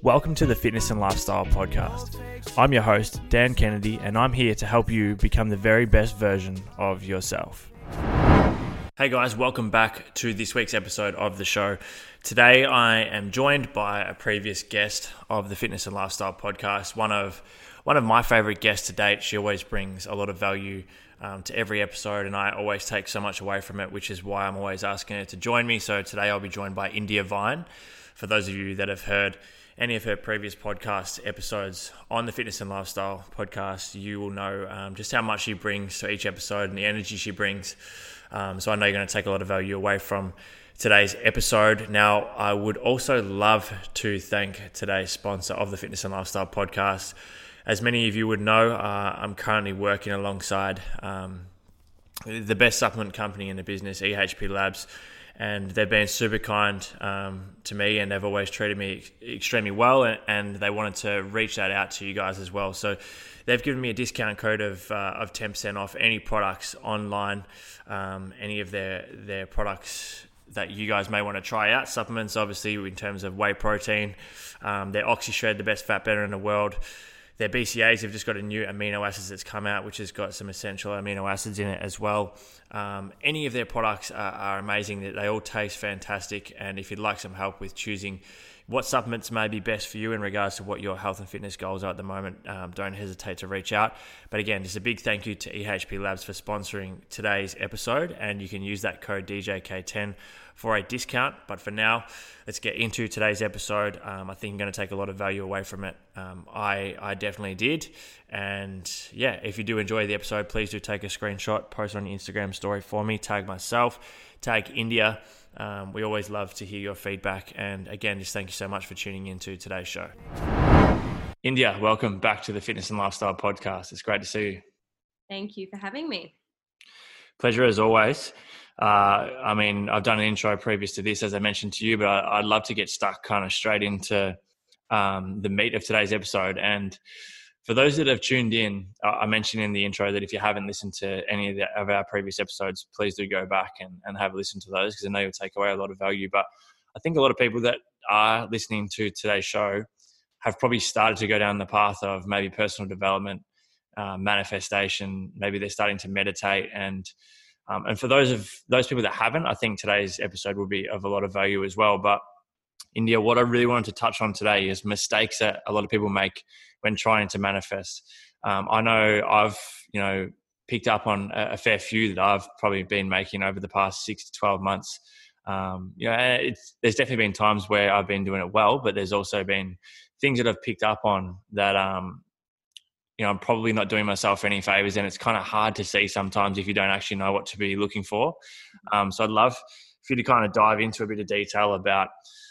Welcome to the Fitness and Lifestyle Podcast. I'm your host, Dan Kennedy, and I'm here to help you become the very best version of yourself. Hey guys, welcome back to this week's episode of the show. Today I am joined by a previous guest of the Fitness and Lifestyle Podcast, one of my favorite guests to date. She always brings a lot of value to every episode, and I always take so much away from it, which is why I'm always asking her to join me. So today I'll be joined by India Vine. For those of you that have heard any of her previous podcast episodes on the Fitness and Lifestyle Podcast, you will know just how much she brings to each episode and the energy she brings. So I know you're going to take a lot of value away from today's episode. Now, I would also love to thank today's sponsor of the Fitness and Lifestyle Podcast. As many of you would know, I'm currently working alongside the best supplement company in the business, EHP Labs, and they've been super kind to me, and they've always treated me extremely well, and they wanted to reach that out to you guys as well. So they've given me a discount code of 10% off any products online, any of their products that you guys may want to try out. Supplements, obviously, in terms of whey protein, their OxyShred, the best fat burner in the world. Their BCAAs have just got a new amino acids that's come out, which has got some essential amino acids in it as well. Any of their products are amazing. They all taste fantastic. And if you'd like some help with choosing what supplements may be best for you in regards to what your health and fitness goals are at the moment, don't hesitate to reach out. But again, just a big thank you to EHP Labs for sponsoring today's episode. And you can use that code DJK10 for a discount. But for now, let's get into today's episode. I think I'm going to take a lot of value away from it. I definitely did. And yeah, if you do enjoy the episode, please do take a screenshot, post on your Instagram story for me, tag myself, tag India. We always love to hear your feedback. And again, just thank you so much for tuning into today's show. India, welcome back to the Fitness and Lifestyle Podcast. It's great to see you. Thank you for having me. Pleasure as always. I've done an intro previous to this, as I mentioned to you, but I'd love to get stuck kind of straight into the meat of today's episode. And for those that have tuned in, I mentioned in the intro that if you haven't listened to any of our previous episodes, please do go back and have a listen to those, because I know you'll take away a lot of value. But I think a lot of people that are listening to today's show have probably started to go down the path of maybe personal development, manifestation. Maybe they're starting to meditate, and for those people that haven't, I think today's episode will be of a lot of value as well. But India, what I really wanted to touch on today is mistakes that a lot of people make when trying to manifest. I know I've picked up on a fair few that I've probably been making over the past 6 to 12 months. There's definitely been times where I've been doing it well, but there's also been things that I've picked up on that I'm probably not doing myself any favors, and it's kind of hard to see sometimes if you don't actually know what to be looking for. So I'd love for you to kind of dive into a bit of detail about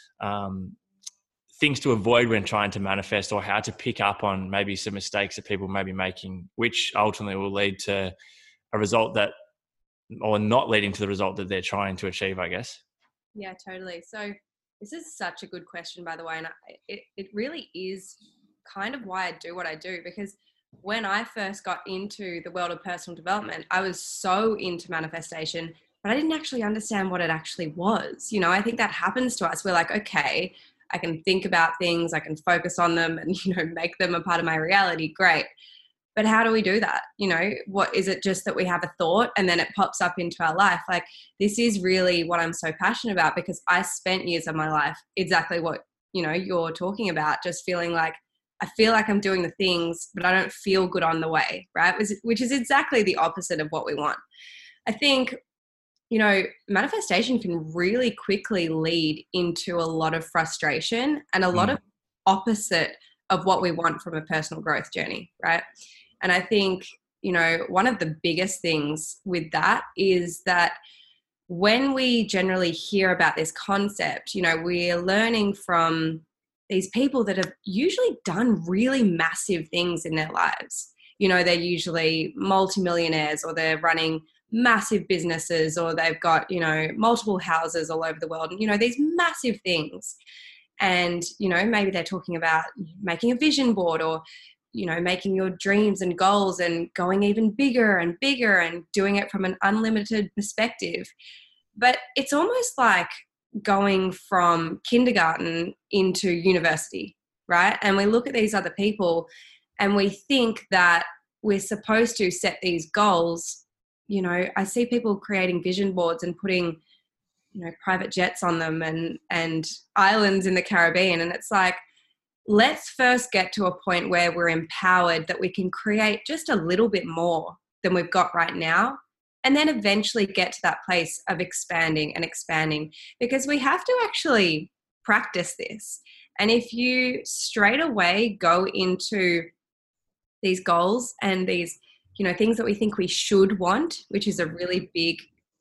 things to avoid when trying to manifest, or how to pick up on maybe some mistakes that people may be making, which ultimately will lead to a result that, or not leading to the result that they're trying to achieve, I guess. Yeah, totally. So this is such a good question, by the way. And it really is kind of why I do what I do, because when I first got into the world of personal development, I was so into manifestation, but I didn't actually understand what it actually was. I think that happens to us. We're like, okay, I can think about things, I can focus on them and, make them a part of my reality. Great. But how do we do that? What is it, just that we have a thought and then it pops up into our life? Like, this is really what I'm so passionate about, because I spent years of my life exactly what, you're talking about, just feeling like, I feel like I'm doing the things, but I don't feel good on the way, right? Which is exactly the opposite of what we want. I think, manifestation can really quickly lead into a lot of frustration and a lot of opposite of what we want from a personal growth journey, right? And I think, one of the biggest things with that is that when we generally hear about this concept, we're learning from these people that have usually done really massive things in their lives. They're usually multimillionaires, or they're running massive businesses, or they've got, multiple houses all over the world, and, these massive things. And, maybe they're talking about making a vision board, or, making your dreams and goals and going even bigger and bigger and doing it from an unlimited perspective. But it's almost like going from kindergarten into university, right? And we look at these other people and we think that we're supposed to set these goals. You know, I see people creating vision boards and putting, you know, private jets on them and islands in the Caribbean. And it's like, let's first get to a point where we're empowered that we can create just a little bit more than we've got right now. And then eventually get to that place of expanding and expanding, because we have to actually practice this. And if you straight away go into these goals and these, you know, things that we think we should want, which is a really big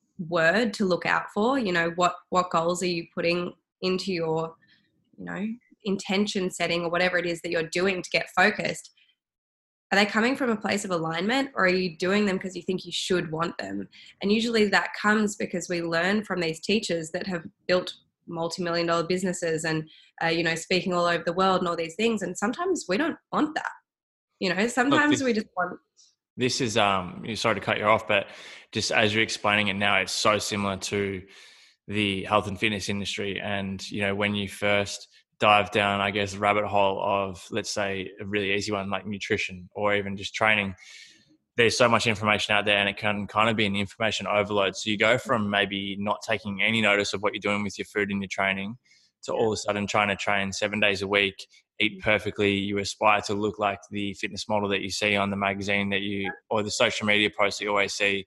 word to look out for, you know, what goals are you putting into your, you know, intention setting or whatever it is that you're doing to get focused. Are they coming from a place of alignment, or are you doing them because you think you should want them? And usually that comes because we learn from these teachers that have built multi-million-dollar businesses and, you know, speaking all over the world and all these things. And sometimes we don't want that. You know, sometimes we just want. This is, sorry to cut you off, but just as you're explaining it now, it's so similar to the health and fitness industry. And, you know, when you first dive down, I guess, the rabbit hole of, let's say, a really easy one like nutrition or even just training, there's so much information out there and it can kind of be an information overload. So you go from maybe not taking any notice of what you're doing with your food and your training to all of a sudden trying to train 7 days a week, eat perfectly. You aspire to look like the fitness model that you see on the magazine or the social media posts that you always see.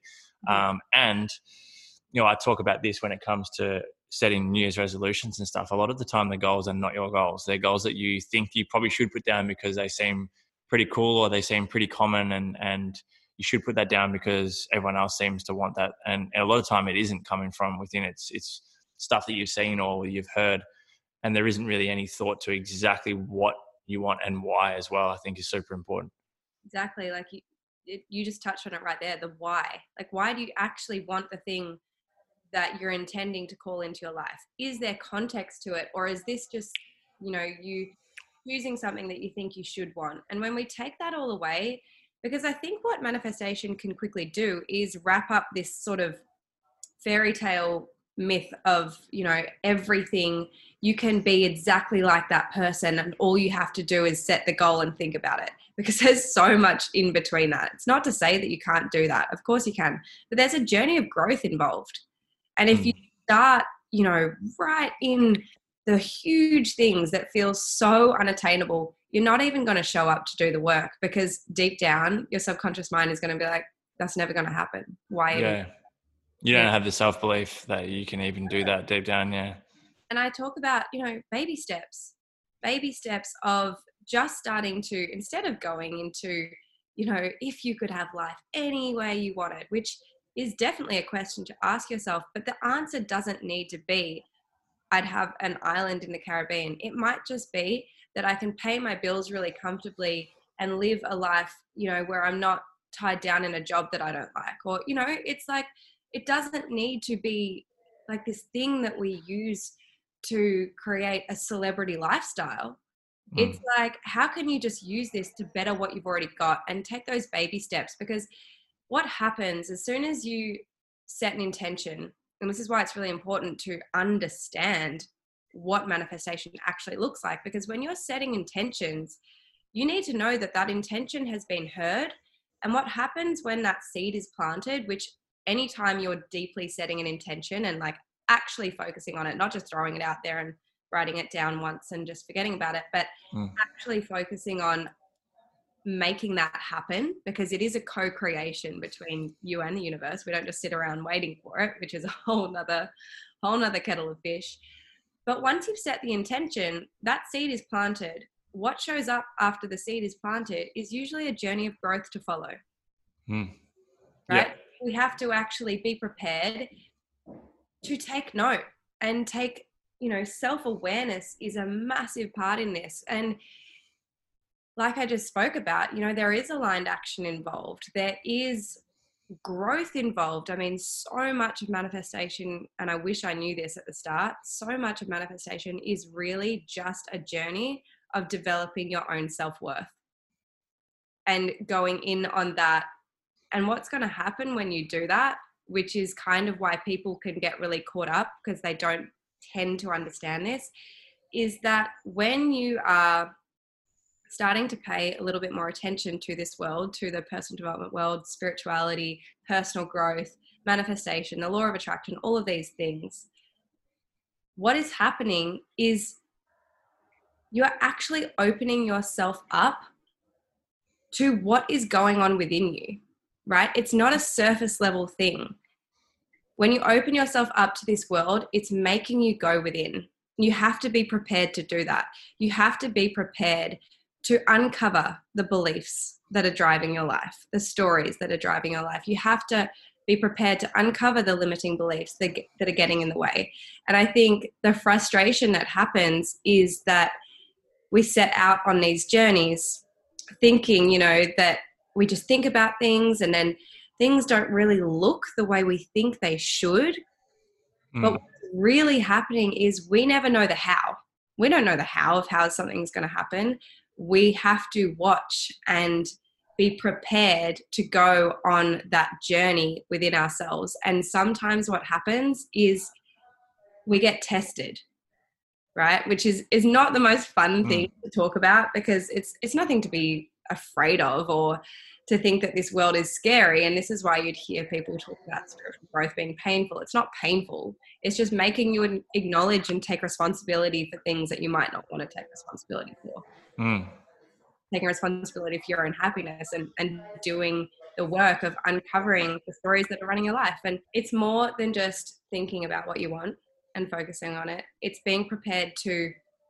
And, you know, I talk about this when it comes to setting New Year's resolutions and stuff. A lot of the time the goals are not your goals. They're goals that you think you probably should put down because they seem pretty cool or they seem pretty common, and you should put that down because everyone else seems to want that. And a lot of time it isn't coming from within. It's stuff that you've seen or you've heard, and there isn't really any thought to exactly what you want and why as well, I think is super important. Exactly. Like you just touched on it right there, the why. Like, why do you actually want the thing that you're intending to call into your life? Is there context to it, or is this just, you know, you choosing something that you think you should want? And when we take that all away, because I think what manifestation can quickly do is wrap up this sort of fairy tale myth of, you know, everything, you can be exactly like that person and all you have to do is set the goal and think about it, because there's so much in between that. It's not to say that you can't do that. Of course you can, but there's a journey of growth involved. And if you start, you know, right in the huge things that feel so unattainable, you're not even going to show up to do the work, because deep down your subconscious mind is going to be like, that's never going to happen. Why? Yeah. You don't have the self-belief that you can even do that deep down. Yeah. And I talk about, you know, baby steps of just starting to, instead of going into, you know, if you could have life any way you wanted, which is definitely a question to ask yourself, but the answer doesn't need to be, I'd have an island in the Caribbean. It might just be that I can pay my bills really comfortably and live a life, you know, where I'm not tied down in a job that I don't like. Or, you know, it's like, it doesn't need to be like this thing that we use to create a celebrity lifestyle. It's like, how can you just use this to better what you've already got and take those baby steps? Because what happens as soon as you set an intention, and this is why it's really important to understand what manifestation actually looks like, because when you're setting intentions, you need to know that that intention has been heard. And what happens when that seed is planted, which anytime you're deeply setting an intention and like actually focusing on it, not just throwing it out there and writing it down once and just forgetting about it, but actually focusing on making that happen, because it is a co-creation between you and the universe. We don't just sit around waiting for it, which is a whole nother kettle of fish. But once you've set the intention, that seed is planted. What shows up after the seed is planted is usually a journey of growth to follow. Right? Yeah. We have to actually be prepared to take note and take, you know, self-awareness is a massive part in this. And like I just spoke about, you know, there is aligned action involved. There is growth involved. I mean, so much of manifestation, and I wish I knew this at the start, so much of manifestation is really just a journey of developing your own self-worth and going in on that. And what's going to happen when you do that, which is kind of why people can get really caught up because they don't tend to understand this, is that when you are starting to pay a little bit more attention to this world, to the personal development world, spirituality, personal growth, manifestation, the law of attraction, all of these things, what is happening is you're actually opening yourself up to what is going on within you, right? It's not a surface level thing. When you open yourself up to this world, it's making you go within. You have to be prepared to do that. You have to be prepared to uncover the beliefs that are driving your life, the stories that are driving your life. You have to be prepared to uncover the limiting beliefs that are getting in the way. And I think the frustration that happens is that we set out on these journeys thinking, that we just think about things and then things don't really look the way we think they should. But what's really happening is we never know the how. We don't know the how of how something's going to happen. We have to watch and be prepared to go on that journey within ourselves. And sometimes what happens is we get tested, right? Which is not the most fun thing to talk about, because it's nothing to be afraid of or to think that this world is scary. And this is why you'd hear people talk about spiritual growth being painful. It's not painful. It's just making you acknowledge and take responsibility for things that you might not want to take responsibility for. Taking responsibility for your own happiness and doing the work of uncovering the stories that are running your life. And it's more than just thinking about what you want and focusing on it. It's being prepared to,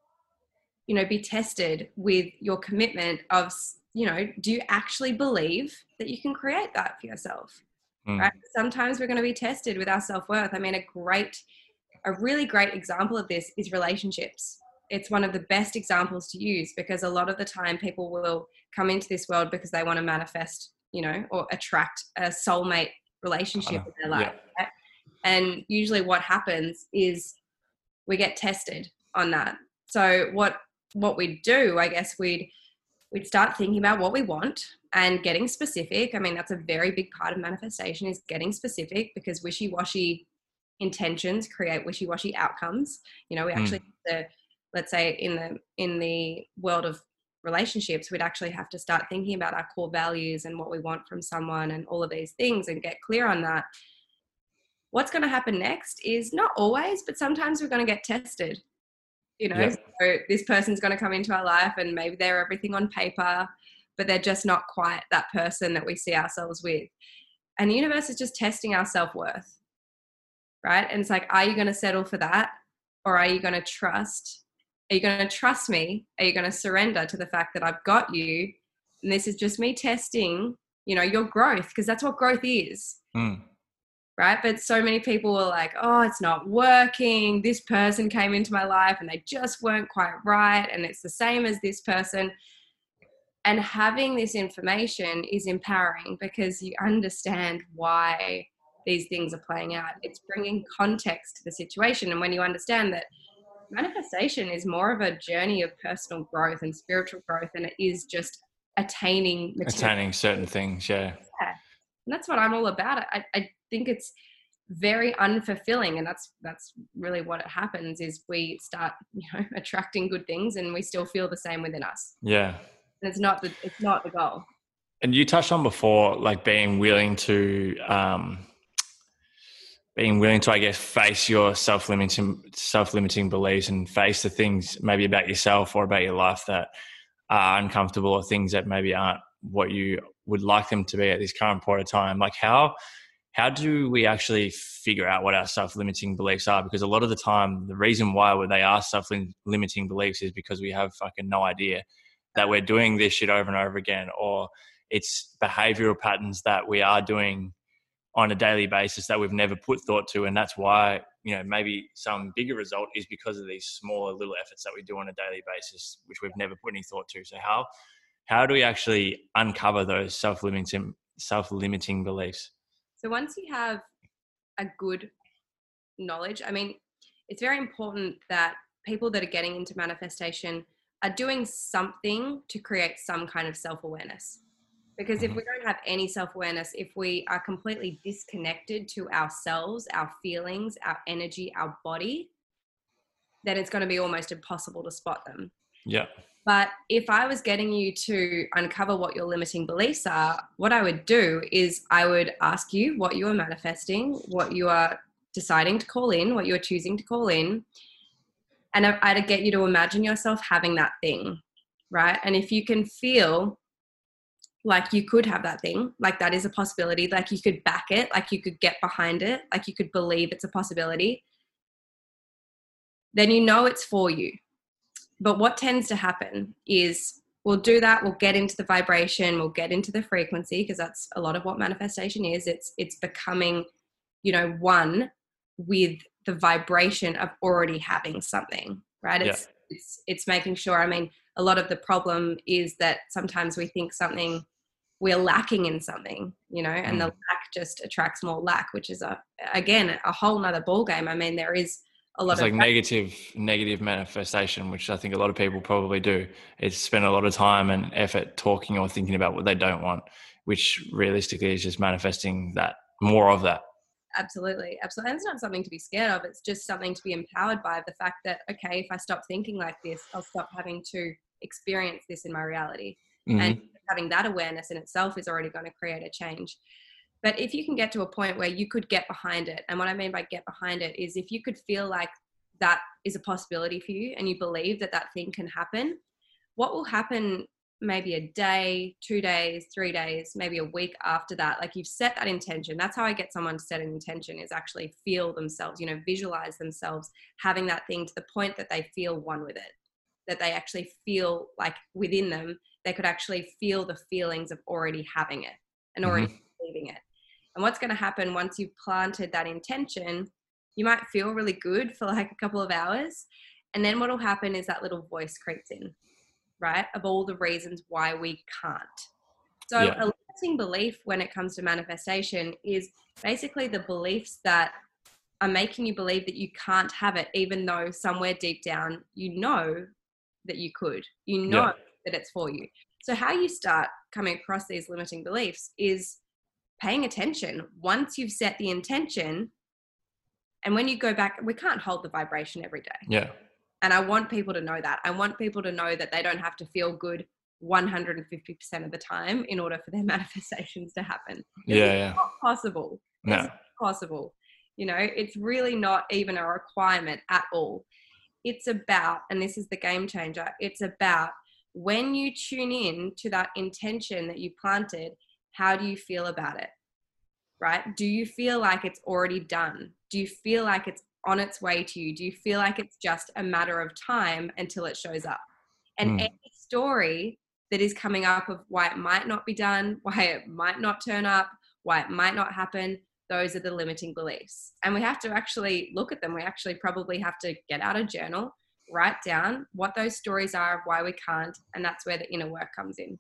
be tested with your commitment of, do you actually believe that you can create that for yourself? Right? Sometimes we're going to be tested with our self-worth. I mean, a really great example of this is relationships. It's one of the best examples to use, because a lot of the time people will come into this world because they want to manifest, or attract a soulmate relationship in their life. Yeah. Right? And usually what happens is we get tested on that. So what we'd do, I guess we'd start thinking about what we want and getting specific. I mean, that's a very big part of manifestation, is getting specific, because wishy-washy intentions create wishy-washy outcomes. We actually have to, let's say in the world of relationships, we'd actually have to start thinking about our core values and what we want from someone and all of these things and get clear on that. What's going to happen next is not always, but sometimes we're going to get tested. So this person's going to come into our life and maybe they're everything on paper, but they're just not quite that person that we see ourselves with. And the universe is just testing our self-worth, right? And it's like, are you going to settle for that? Or are you going to trust? Are you going to trust me? Are you going to surrender to the fact that I've got you? And this is just me testing, your growth, because that's what growth is. Right? But so many people were like, oh, it's not working. This person came into my life and they just weren't quite right. And it's the same as this person. And having this information is empowering, because you understand why these things are playing out. It's bringing context to the situation. And when you understand that manifestation is more of a journey of personal growth and spiritual growth than it is just attaining certain things. Yeah. And that's what I'm all about. I think it's very unfulfilling, and that's really what it happens is we start, attracting good things and we still feel the same within us. Yeah. And it's not the goal. And you touched on before, like being willing to, I guess, face your self-limiting beliefs and face the things maybe about yourself or about your life that are uncomfortable, or things that maybe aren't what you would like them to be at this current point of time. Like how do we actually figure out what our self-limiting beliefs are? Because a lot of the time, the reason why they are self-limiting beliefs is because we have fucking no idea that we're doing this shit over and over again, or it's behavioral patterns that we are doing on a daily basis that we've never put thought to. And that's why, maybe some bigger result is because of these smaller little efforts that we do on a daily basis, which we've never put any thought to. So how do we actually uncover those self-limiting beliefs? So once you have a good knowledge, I mean, it's very important that people that are getting into manifestation are doing something to create some kind of self-awareness. Because if we don't have any self-awareness, if we are completely disconnected to ourselves, our feelings, our energy, our body, then it's going to be almost impossible to spot them. Yeah. But if I was getting you to uncover what your limiting beliefs are, what I would do is I would ask you what you are manifesting, what you are deciding to call in, what you are choosing to call in. And I'd get you to imagine yourself having that thing, right? And if you can feel like you could have that thing, like that is a possibility, like you could back it, like you could get behind it, like you could believe it's a possibility, then you know it's for you. But what tends to happen is we'll do that, we'll get into the vibration, we'll get into the frequency, because that's a lot of what manifestation is. It's becoming, one with the vibration of already having something, right? Yeah. It's making sure, a lot of the problem is that sometimes we think we're lacking in something, and the lack just attracts more lack, which is again a whole nother ball game. There is a lot of like negative manifestation, which I think a lot of people probably do. It's spend a lot of time and effort talking or thinking about what they don't want, which realistically is just manifesting that, more of that. Absolutely. And it's not something to be scared of. It's just something to be empowered by, the fact that, okay, if I stop thinking like this, I'll stop having to experience this in my reality. Mm-hmm. And having that awareness in itself is already going to create a change. But if you can get to a point where you could get behind it, and what I mean by get behind it is if you could feel like that is a possibility for you and you believe that that thing can happen, what will happen maybe a day, 2 days, 3 days, maybe a week after that, like you've set that intention. That's how I get someone to set an intention, is actually feel themselves, visualize themselves having that thing to the point that they feel one with it, that they actually feel like within them, they could actually feel the feelings of already having it and already believing it. And what's going to happen once you've planted that intention, you might feel really good for like a couple of hours. And then what will happen is that little voice creeps in, right? Of all the reasons why we can't. So a limiting belief when it comes to manifestation is basically the beliefs that are making you believe that you can't have it, even though somewhere deep down, you know that you could, that it's for you. So how you start coming across these limiting beliefs is paying attention. Once you've set the intention, and when you go back, we can't hold the vibration every day. Yeah. And I want people to know that. I want people to know that they don't have to feel good 150% of the time in order for their manifestations to happen. It's not possible. No. It's not possible. It's really not even a requirement at all. It's about, and this is the game changer, it's about when you tune in to that intention that you planted, how do you feel about it, right? Do you feel like it's already done? Do you feel like it's on its way to you? Do you feel like it's just a matter of time until it shows up? And any story that is coming up of why it might not be done, why it might not turn up, why it might not happen, those are the limiting beliefs. And we have to actually look at them. We actually probably have to get out a journal, write down what those stories are of why we can't, and that's where the inner work comes in.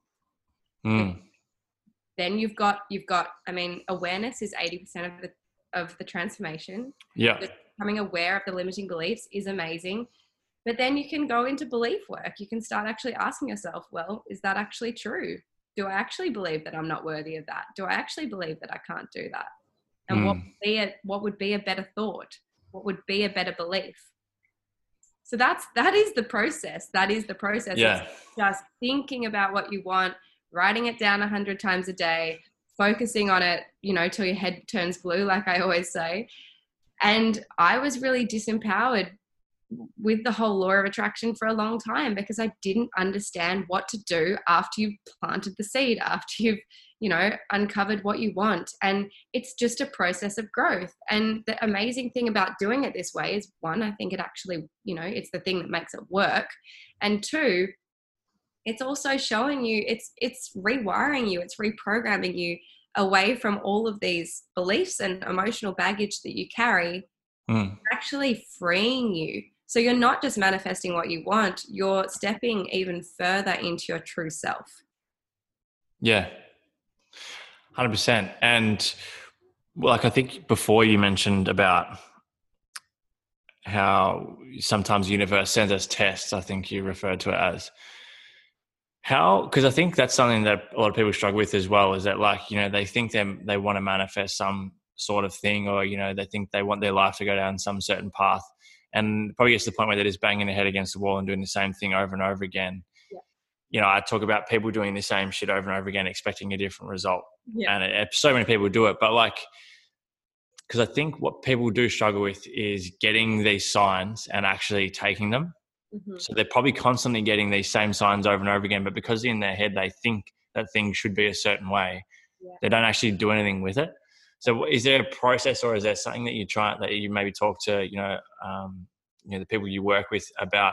Then you've got, awareness is 80% of the transformation. Yeah. Just becoming aware of the limiting beliefs is amazing. But then you can go into belief work. You can start actually asking yourself, well, is that actually true? Do I actually believe that I'm not worthy of that? Do I actually believe that I can't do that? And what would be a better thought? What would be a better belief? So that is the process. That is the process. Yeah. It's just thinking about what you want, writing it down 100 times a day, focusing on it, till your head turns blue, like I always say. And I was really disempowered with the whole law of attraction for a long time because I didn't understand what to do after you've planted the seed, after you've, uncovered what you want. And it's just a process of growth. And the amazing thing about doing it this way is, one, I think it actually, it's the thing that makes it work. And two, it's also showing you, it's rewiring you, it's reprogramming you away from all of these beliefs and emotional baggage that you carry, actually freeing you. So you're not just manifesting what you want, you're stepping even further into your true self. Yeah, 100%. And I think before you mentioned about how sometimes the universe sends us tests, I think you referred to it as. Because I think that's something that a lot of people struggle with as well, is that they think they want to manifest some sort of thing, or, they think they want their life to go down some certain path. and probably gets to the point where they're just banging their head against the wall and doing the same thing over and over again. Yeah. You know, I talk about people doing the same shit over and over again, expecting a different result. Yeah. And so many people do it, but like, because I think what people do struggle with is getting these signs and actually taking them. Mm-hmm. So they're probably constantly getting these same signs over and over again, but because in their head they think that things should be a certain way, they don't actually do anything with it. So is there a process, or is there something that you try, that you maybe talk to, the people you work with about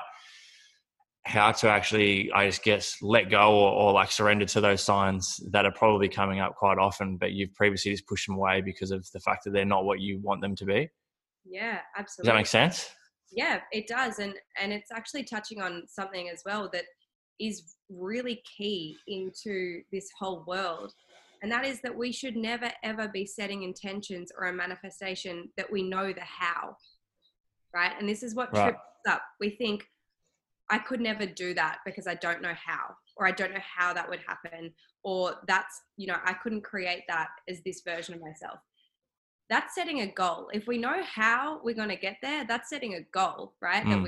how to actually, I guess, let go or like surrender to those signs that are probably coming up quite often, but you've previously just pushed them away because of the fact that they're not what you want them to be? Yeah, absolutely. Does that make sense? Yeah, it does. And it's actually touching on something as well that is really key into this whole world. And that is that we should never, ever be setting intentions or a manifestation that we know the how, right? And this is what trips us up. We think, I could never do that because I don't know how, or I don't know how that would happen, or that's, I couldn't create that as this version of myself. That's setting a goal. If we know how we're going to get there, that's setting a goal, right? That we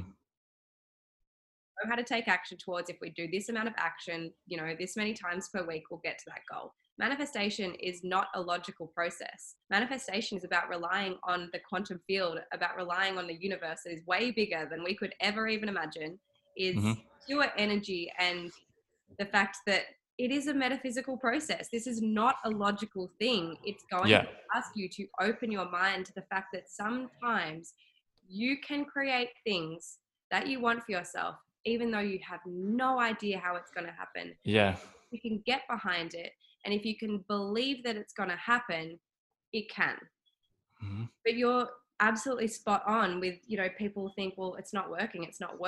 know how to take action towards. If we do this amount of action, this many times per week, we'll get to that goal. Manifestation is not a logical process. Manifestation is about relying on the quantum field, about relying on the universe that is way bigger than we could ever even imagine, is pure energy, and the fact that it is a metaphysical process. This is not a logical thing. It's going to ask you to open your mind to the fact that sometimes you can create things that you want for yourself, even though you have no idea how it's going to happen. Yeah. You can get behind it. And if you can believe that it's going to happen, it can. Mm-hmm. But you're absolutely spot on with, people think, well, it's not working.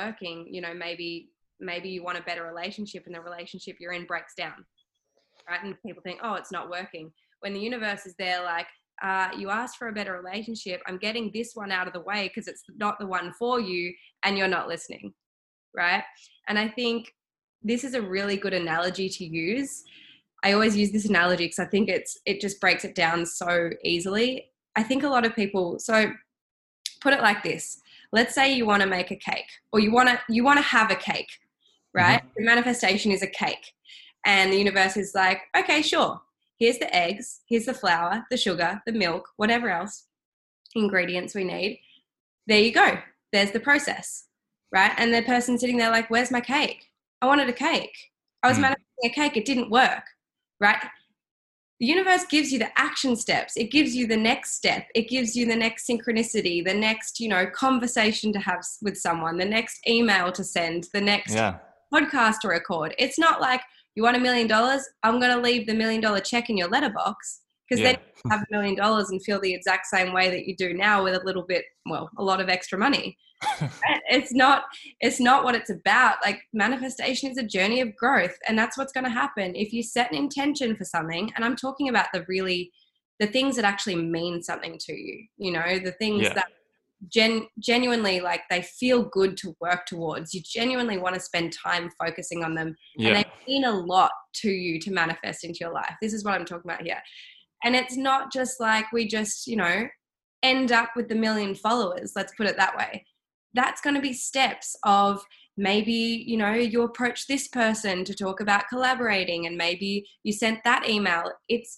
Maybe you want a better relationship and the relationship you're in breaks down, right? And people think, oh, it's not working. When the universe is there, like, you asked for a better relationship. I'm getting this one out of the way because it's not the one for you, and you're not listening, right? And I think this is a really good analogy to use. I always use this analogy because I think it just breaks it down so easily. I think a lot of people, so put it like this. Let's say you want to make a cake, or you want to have a cake, right? Mm-hmm. The manifestation is a cake, and the universe is like, okay, sure. Here's the eggs, here's the flour, the sugar, the milk, whatever else ingredients we need. There you go. There's the process, right? And the person sitting there like, where's my cake? I wanted a cake. I was manifesting a cake. It didn't work, right? The universe gives you the action steps. It gives you the next step. It gives you the next synchronicity, the next, conversation to have with someone, the next email to send, the next podcast to record. It's not like, you want $1 million? I'm going to leave the $1 million check in your letterbox, because then you have $1 million and feel the exact same way that you do now with a lot of extra money. It's not what it's about. Like, manifestation is a journey of growth, and that's what's going to happen if you set an intention for something. And I'm talking about the things that actually mean something to you, the things that genuinely, like, they feel good to work towards. You genuinely want to spend time focusing on them, and they mean a lot to you to manifest into your life. This is what I'm talking about here. And it's not just like we just, end up with the 1 million followers. Let's put it that way. That's going to be steps of maybe, you approach this person to talk about collaborating, and maybe you sent that email. It's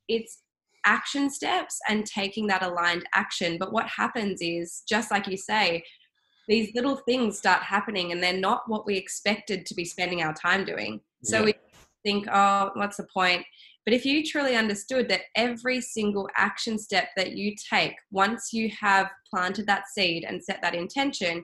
action steps and taking that aligned action. But what happens is, just like you say, these little things start happening, and they're not what we expected to be spending our time doing. So we think, oh, what's the point? But if you truly understood that every single action step that you take, once you have planted that seed and set that intention,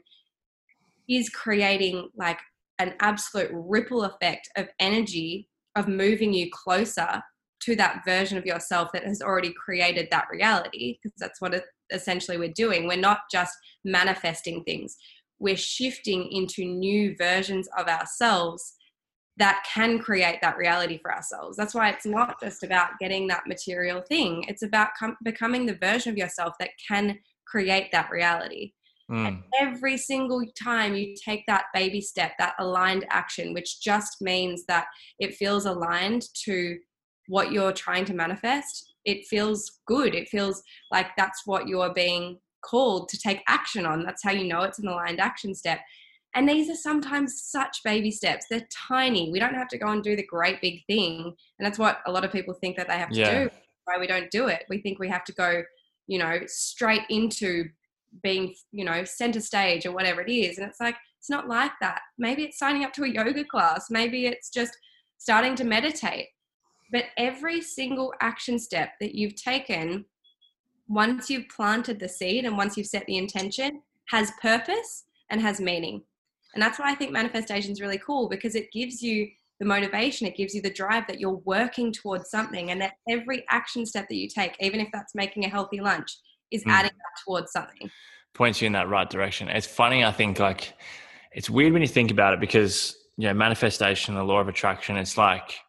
is creating like an absolute ripple effect of energy, of moving you closer to that version of yourself that has already created that reality, because that's what essentially we're doing. We're not just manifesting things. We're shifting into new versions of ourselves that can create that reality for ourselves. That's why it's not just about getting that material thing. It's about becoming the version of yourself that can create that reality. And every single time you take that baby step, that aligned action, which just means that it feels aligned to what you're trying to manifest, it feels good. It feels like that's what you're being called to take action on. That's how you know it's an aligned action step. And these are sometimes such baby steps. They're tiny. We don't have to go and do the great big thing. And that's what a lot of people think that they have to do. Why we don't do it. We think we have to go, straight into being, center stage or whatever it is. And it's like, it's not like that. Maybe it's signing up to a yoga class. Maybe it's just starting to meditate. But every single action step that you've taken, once you've planted the seed and once you've set the intention, has purpose and has meaning. And that's why I think manifestation is really cool, because it gives you the motivation, it gives you the drive that you're working towards something, and that every action step that you take, even if that's making a healthy lunch, is adding up towards something. Points you in that right direction. It's funny, I think, like, it's weird when you think about it, because, manifestation, the law of attraction, it's like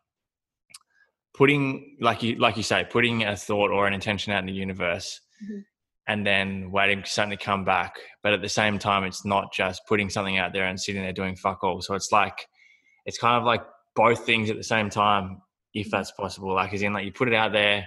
putting, like you say, putting a thought or an intention out in the universe, and then waiting for something to come back. But at the same time, it's not just putting something out there and sitting there doing fuck all. So it's like, it's kind of like both things at the same time, if that's possible. Like, as in, like, you put it out there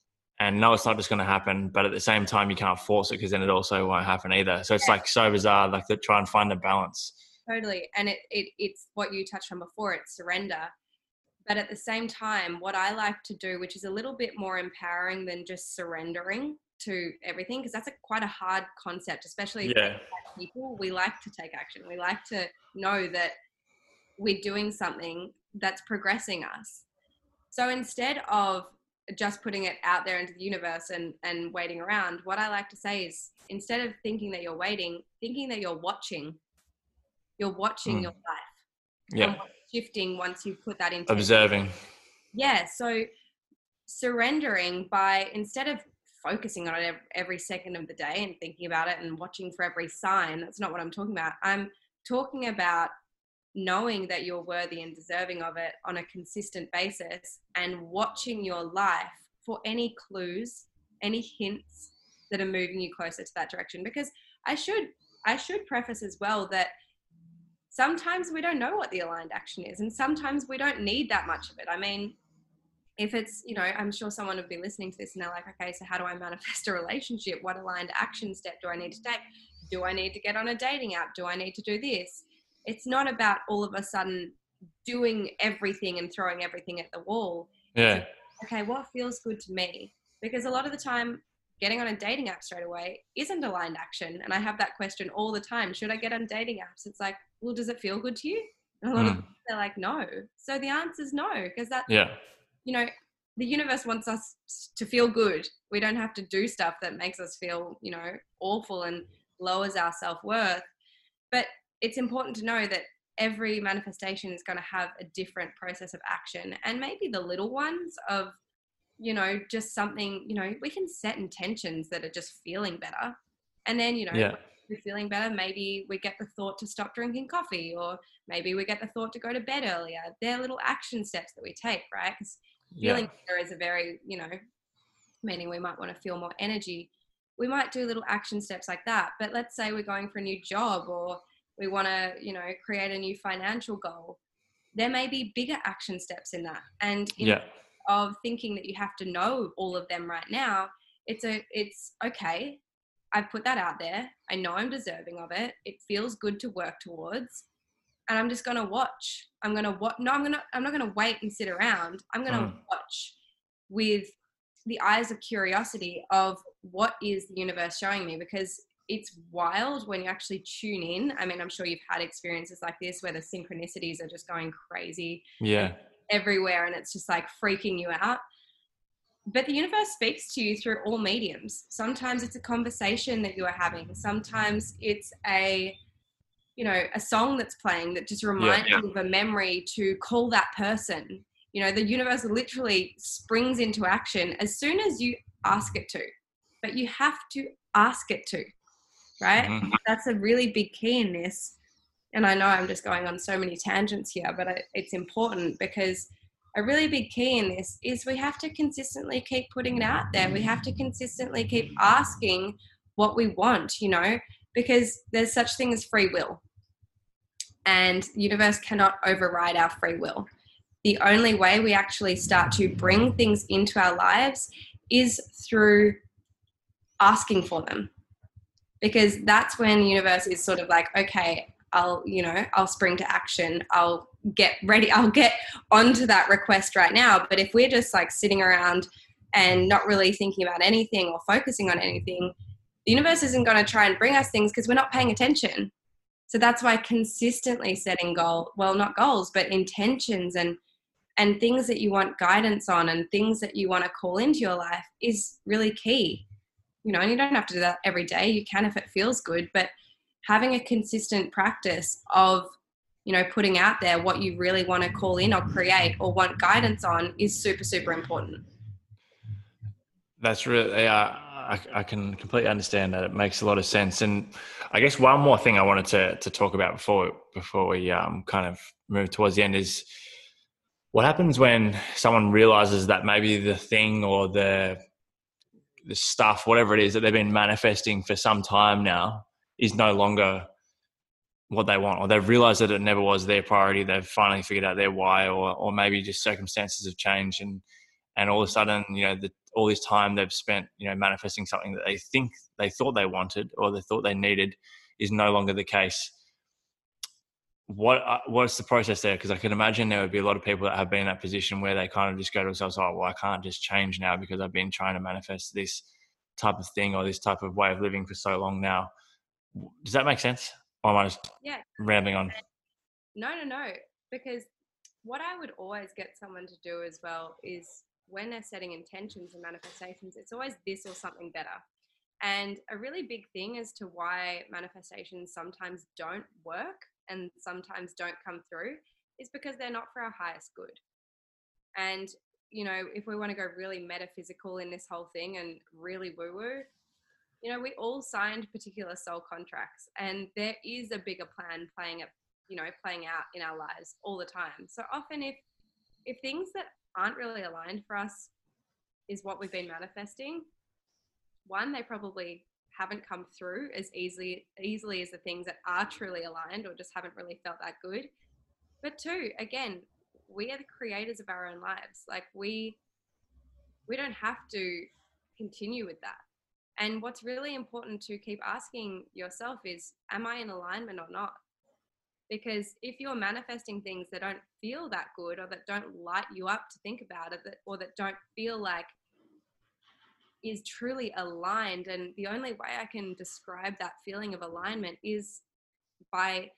and no, it's not just going to happen, but at the same time, you can't force it, because then it also won't happen either. So it's like so bizarre, like, to try and find a balance. Totally. And it's what you touched on before, it's surrender. But at the same time, what I like to do, which is a little bit more empowering than just surrendering to everything, because that's quite a hard concept, especially for people. We like to take action. We like to know that we're doing something that's progressing us. So instead of just putting it out there into the universe and waiting around, what I like to say is, instead of thinking that you're waiting, thinking that you're watching your life. Yeah. And shifting once you put that into observing. Yeah. So surrendering by, instead of focusing on it every second of the day and thinking about it and watching for every sign, that's not what I'm talking about. I'm talking about knowing that you're worthy and deserving of it on a consistent basis, and watching your life for any clues, any hints that are moving you closer to that direction. Because I should preface as well that sometimes we don't know what the aligned action is, and sometimes we don't need that much of it. I mean, if it's, I'm sure someone would be listening to this and they're like, okay, so how do I manifest a relationship? What aligned action step do I need to take? Do I need to get on a dating app? Do I need to do this? It's not about all of a sudden doing everything and throwing everything at the wall. Yeah. It's, okay, what feels good to me? Because a lot of the time, getting on a dating app straight away isn't aligned action. And I have that question all the time. Should I get on dating apps? It's like, well, does it feel good to you? And a lot of people, they're like, no. So the answer is no, because that's, the universe wants us to feel good. We don't have to do stuff that makes us feel, awful and lowers our self-worth. But it's important to know that every manifestation is going to have a different process of action. And maybe the little ones of, just something, we can set intentions that are just feeling better. And then, we're feeling better. Maybe we get the thought to stop drinking coffee, or maybe we get the thought to go to bed earlier. They're little action steps that we take, right? Because feeling better is a very, meaning we might want to feel more energy. We might do little action steps like that. But let's say we're going for a new job, or we want to, create a new financial goal. There may be bigger action steps in that. And of thinking that you have to know all of them right now, it's okay. I've put that out there. I know I'm deserving of it. It feels good to work towards, and I'm just going to watch. I'm not going to wait and sit around. I'm going to watch with the eyes of curiosity of what is the universe showing me, because it's wild when you actually tune in. I mean, I'm sure you've had experiences like this where the synchronicities are just going crazy everywhere, and it's just like freaking you out. But the universe speaks to you through all mediums. Sometimes it's a conversation that you are having. Sometimes it's a song that's playing that just reminds you of a memory to call that person. The universe literally springs into action as soon as you ask it to. But you have to ask it to, right? Mm-hmm. That's a really big key in this. And I know I'm just going on so many tangents here, but it's important, because a really big key in this is we have to consistently keep putting it out there. We have to consistently keep asking what we want, because there's such thing as free will. And the universe cannot override our free will. The only way we actually start to bring things into our lives is through asking for them. because that's when the universe is sort of like, okay, I'll spring to action. I'll get ready. I'll get onto that request right now. But if we're just like sitting around and not really thinking about anything or focusing on anything, the universe isn't going to try and bring us things because we're not paying attention. So that's why consistently setting not goals, but intentions and things that you want guidance on and things that you want to call into your life is really key. And you don't have to do that every day. You can if it feels good, but having a consistent practice of, putting out there what you really want to call in or create or want guidance on is super, super important. That's really, I can completely understand that. It makes a lot of sense. And I guess one more thing I wanted to talk about before we kind of move towards the end is what happens when someone realizes that maybe the thing or the stuff, whatever it is that they've been manifesting for some time now is no longer what they want, or they've realized that it never was their priority. They've finally figured out their why, or maybe just circumstances have changed and all of a sudden, all this time they've spent, manifesting something that they thought they wanted or they thought they needed is no longer the case. What's the process there? Because I can imagine there would be a lot of people that have been in that position where they kind of just go to themselves, oh, well, I can't just change now because I've been trying to manifest this type of thing or this type of way of living for so long now. Does that make sense? Or am I just rambling on? No. Because what I would always get someone to do as well is when they're setting intentions and manifestations, it's always this or something better. And a really big thing as to why manifestations sometimes don't work and sometimes don't come through is because they're not for our highest good. And, if we want to go really metaphysical in this whole thing and really woo-woo, we all signed particular soul contracts, and there is a bigger plan playing out in our lives all the time. So often if things that aren't really aligned for us is what we've been manifesting, one, they probably haven't come through as easily as the things that are truly aligned or just haven't really felt that good. But two, again, we are the creators of our own lives. Like we don't have to continue with that. And what's really important to keep asking yourself is, am I in alignment or not? Because if you're manifesting things that don't feel that good or that don't light you up to think about it, or that don't feel like is truly aligned, and the only way I can describe that feeling of alignment is by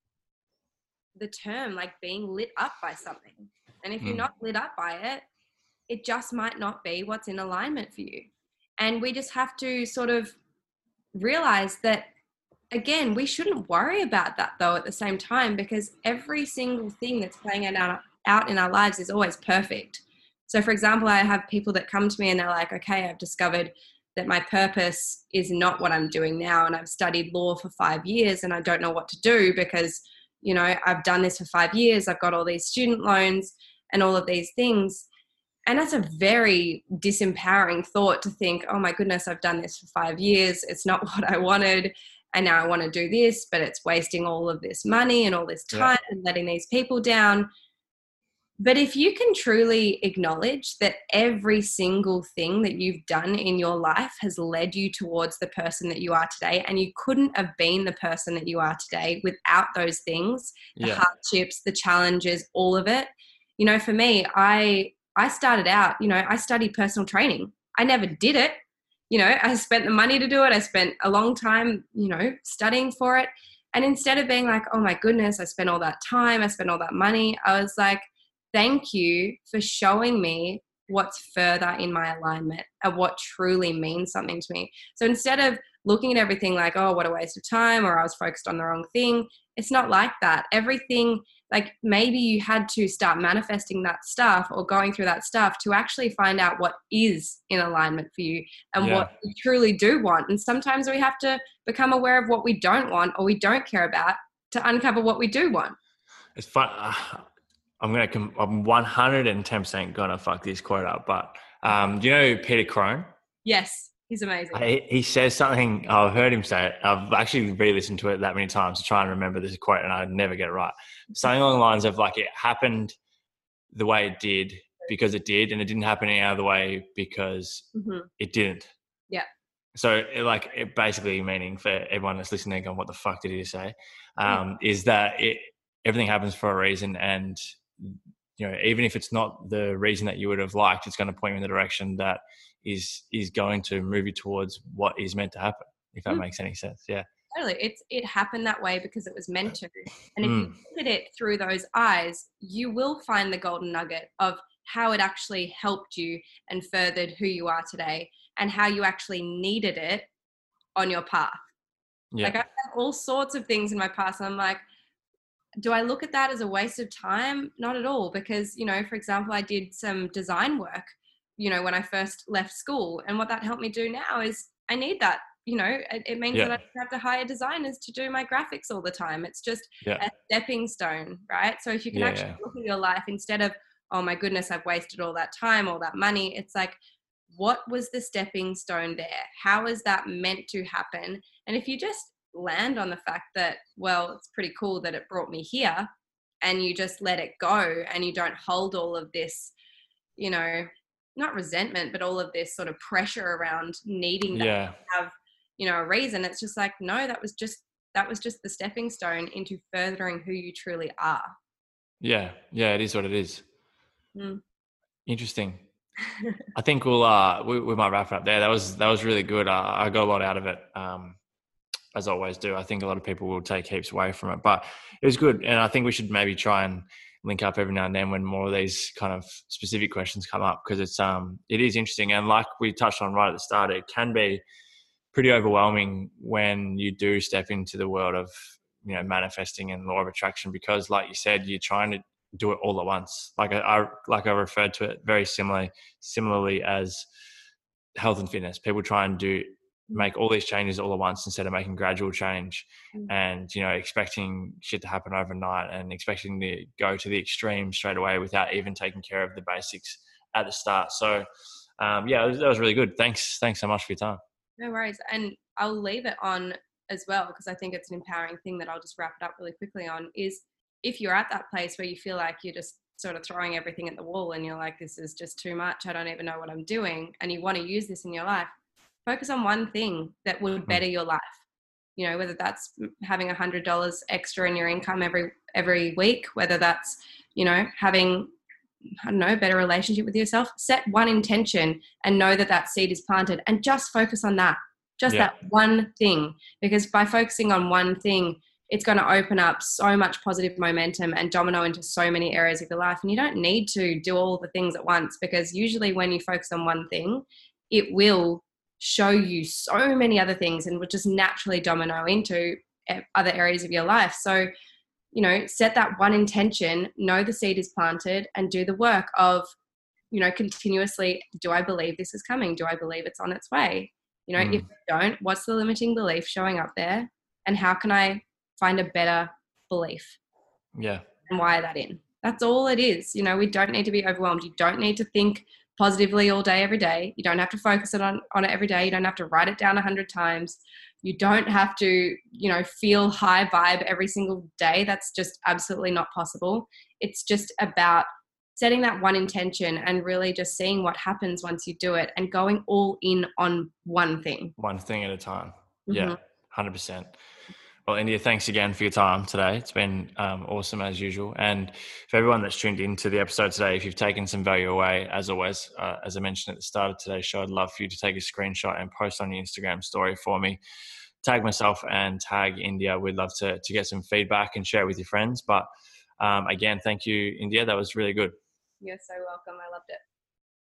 the term like being lit up by something. And if you're not lit up by it, it just might not be what's in alignment for you. And we just have to sort of realize that, again, we shouldn't worry about that though at the same time, because every single thing that's playing out in our lives is always perfect. So for example, I have people that come to me and they're like, okay, I've discovered that my purpose is not what I'm doing now. And I've studied law for 5 years and I don't know what to do because, I've done this for 5 years. I've got all these student loans and all of these things. And that's a very disempowering thought to think, oh my goodness, I've done this for 5 years. It's not what I wanted. And now I want to do this, but it's wasting all of this money and all this time and letting these people down. But if you can truly acknowledge that every single thing that you've done in your life has led you towards the person that you are today, and you couldn't have been the person that you are today without those things, the hardships, the challenges, all of it. For me, I started out, I studied personal training. I never did it. I spent the money to do it. I spent a long time, studying for it. And instead of being like, oh my goodness, I spent all that time, I spent all that money, I was like, thank you for showing me what's further in my alignment and what truly means something to me. So instead of looking at everything like, oh, what a waste of time, or I was focused on the wrong thing, it's not like that. Everything, like maybe you had to start manifesting that stuff or going through that stuff to actually find out what is in alignment for you and what you truly do want. And sometimes we have to become aware of what we don't want or we don't care about to uncover what we do want. It's fun. I'm 110% gonna fuck this quote up, but do you know Peter Crone? Yes, he's amazing. He says something, I've heard him say it, I've actually re-listened to it that many times to try and remember this quote and I never get it right. Something along the lines of like, it happened the way it did because it did, and it didn't happen any other way because it didn't. Yeah. So it basically meaning for everyone that's listening going, what the fuck did he say? Mm. Is that everything happens for a reason, and even if it's not the reason that you would have liked, it's going to point you in the direction that is going to move you towards what is meant to happen, if that makes any sense. Yeah. Totally. It happened that way because it was meant to. And if you Mm. look at it through those eyes, you will find the golden nugget of how it actually helped you and furthered who you are today, and how you actually needed it on your path. Yeah. Like, I've had all sorts of things in my past, and I'm like, do I look at that as a waste of time? Not at all. Because, for example, I did some design work, when I first left school. And what that helped me do now is I need that. It means that I Yeah. don't have to hire designers to do my graphics all the time. It's just Yeah. a stepping stone, right? So if you can Yeah. actually Yeah. look at your life instead of, oh my goodness, I've wasted all that time, all that money, it's like, what was the stepping stone there? How is that meant to happen? And if you just land on the fact that, well, it's pretty cool that it brought me here, and you just let it go, and you don't hold all of this, not resentment, but all of this sort of pressure around needing that Yeah. to have, a reason. It's just like, no, that was just the stepping stone into furthering who you truly are. Yeah. Yeah. It is what it is. Mm. Interesting. I think we might wrap it up there. That was really good. I got a lot out of it, as I always do. I think a lot of people will take heaps away from it, but it was good. And I think we should maybe try and link up every now and then when more of these kind of specific questions come up, because it is interesting. And like we touched on right at the start, it can be pretty overwhelming when you do step into the world of manifesting and law of attraction, because like you said, you're trying to do it all at once. Like I referred to it very similarly as health and fitness. People try and make all these changes all at once instead of making gradual change, and expecting shit to happen overnight and expecting to go to the extreme straight away without even taking care of the basics at the start. So that was really good. Thanks so much for your time. No worries. And I'll leave it on as well, because I think it's an empowering thing that I'll just wrap it up really quickly on, is if you're at that place where you feel like you're just sort of throwing everything at the wall and you're like, this is just too much, I don't even know what I'm doing, and you want to use this in your life, focus on one thing that would better your life. Whether that's having $100 extra in your income every week, whether that's, having, I don't know, a better relationship with yourself. Set one intention and know that seed is planted, and just focus on that. That one thing. Because by focusing on one thing, it's going to open up so much positive momentum and domino into so many areas of your life. And you don't need to do all the things at once, because usually when you focus on one thing, it will show you so many other things and will just naturally domino into other areas of your life. So, set that one intention, know the seed is planted, and do the work of, continuously, do I believe this is coming? Do I believe it's on its way? If I don't, what's the limiting belief showing up there? And how can I find a better belief? Yeah. And wire that in. That's all it is. We don't need to be overwhelmed. You don't need to think positively all day, every day. You don't have to focus on it every day. You don't have to write it down 100 times. You don't have to, feel high vibe every single day. That's just absolutely not possible. It's just about setting that one intention and really just seeing what happens once you do it, and going all in on one thing. One thing at a time. Yeah, 100%. Well, India, thanks again for your time today. It's been awesome as usual. And for everyone that's tuned into the episode today, if you've taken some value away, as always, as I mentioned at the start of today's show, I'd love for you to take a screenshot and post on your Instagram story for me. Tag myself and tag India. We'd love to get some feedback and share it with your friends. But again, thank you, India. That was really good. You're so welcome. I loved it.